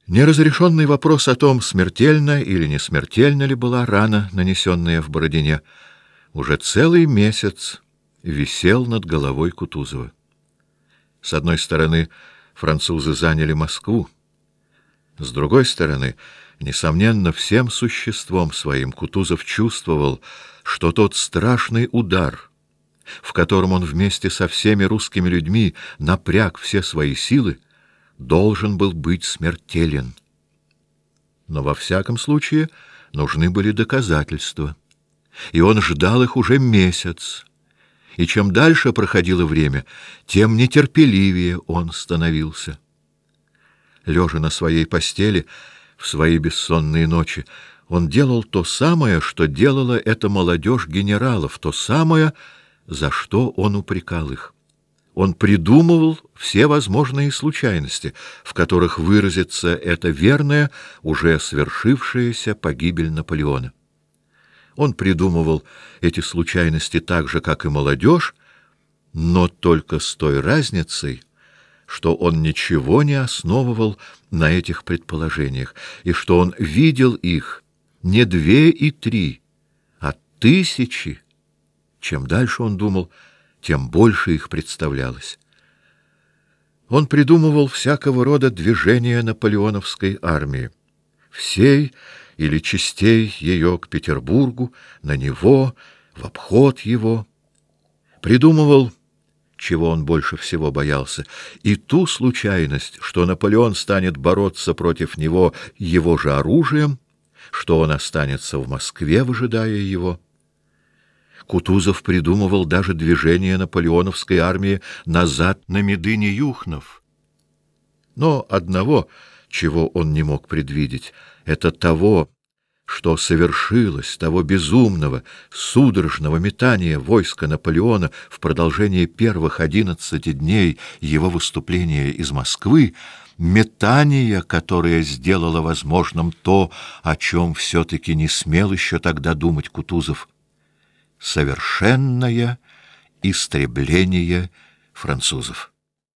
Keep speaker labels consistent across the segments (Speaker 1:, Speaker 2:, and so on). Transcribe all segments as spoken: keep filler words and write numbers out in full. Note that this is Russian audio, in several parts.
Speaker 1: Неразрешенный вопрос о том, смертельна или не смертельна ли была рана, нанесенная в Бородине, уже целый месяц висел над головой Кутузова. С одной стороны, французы заняли Москву. С другой стороны, несомненно, всем существом своим Кутузов чувствовал, что тот страшный удар, в котором он вместе со всеми русскими людьми напряг все свои силы, должен был быть смертелен. Но во всяком случае нужны были доказательства, и он ждал их уже месяц. И чем дальше проходило время, тем нетерпеливее он становился. Лежа на своей постели в свои бессонные ночи, он делал то самое, что делала эта молодежь генералов, то самое, за что он упрекал их. Он придумывал все возможные случайности, в которых выразится эта верная, уже свершившаяся погибель Наполеона. Он придумывал эти случайности так же, как и молодежь, но только с той разницей, что он ничего не основывал на этих предположениях, и что он видел их не две и три, а тысячи. Чем дальше он думал, тем больше их представлялось. Он придумывал всякого рода движения наполеоновской армии, всей или частей ее к Петербургу, на него, в обход его. Придумывал, чего он больше всего боялся, и ту случайность, что Наполеон станет бороться против него его же оружием, что он останется в Москве, выжидая его. Кутузов придумывал даже движение наполеоновской армии назад на Медыне-Юхнов. Но одного, чего он не мог предвидеть, это того, что совершилось, того безумного, судорожного метания войска Наполеона в продолжении первых одиннадцати дней его выступления из Москвы, метание, которое сделало возможным то, о чем все-таки не смел еще тогда думать Кутузов: совершенное истребление французов.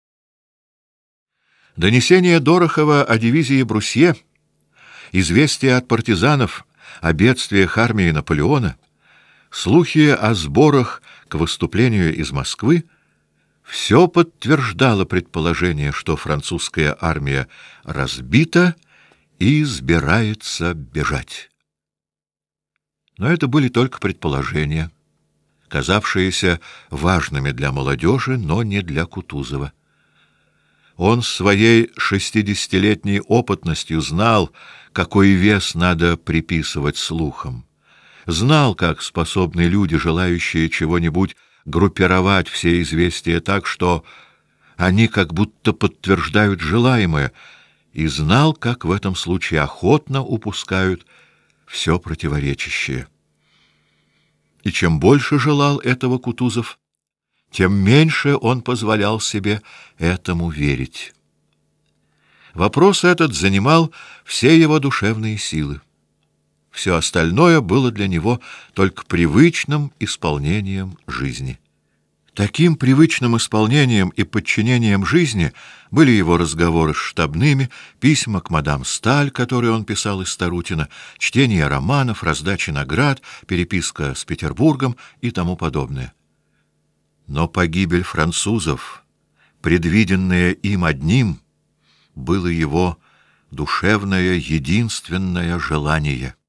Speaker 1: Донесение Дорохова о дивизии Брусье, известия от партизанов о бедствиях армии Наполеона, слухи о сборах к выступлению из Москвы — все подтверждало предположение, что французская армия разбита и собирается бежать. Но это были только предположения, казавшиеся важными для молодежи, но не для Кутузова. Он своей шестидесятилетней опытностью знал, какой вес надо приписывать слухам. Знал, как способны люди, желающие чего-нибудь, группировать все известия так, что они как будто подтверждают желаемое, и знал, как в этом случае охотно упускают все противоречащее. И чем больше желал этого Кутузов, тем меньше он позволял себе этому верить. Вопрос этот занимал все его душевные силы. Все остальное было для него только привычным исполнением жизни. Таким привычным исполнением и подчинением жизни были его разговоры с штабными, письма к мадам Сталь, которые он писал из Тарутино, чтение романов, раздача наград, переписка с Петербургом и тому подобное. Но погибель французов, предвиденная им одним, было его душевное единственное желание.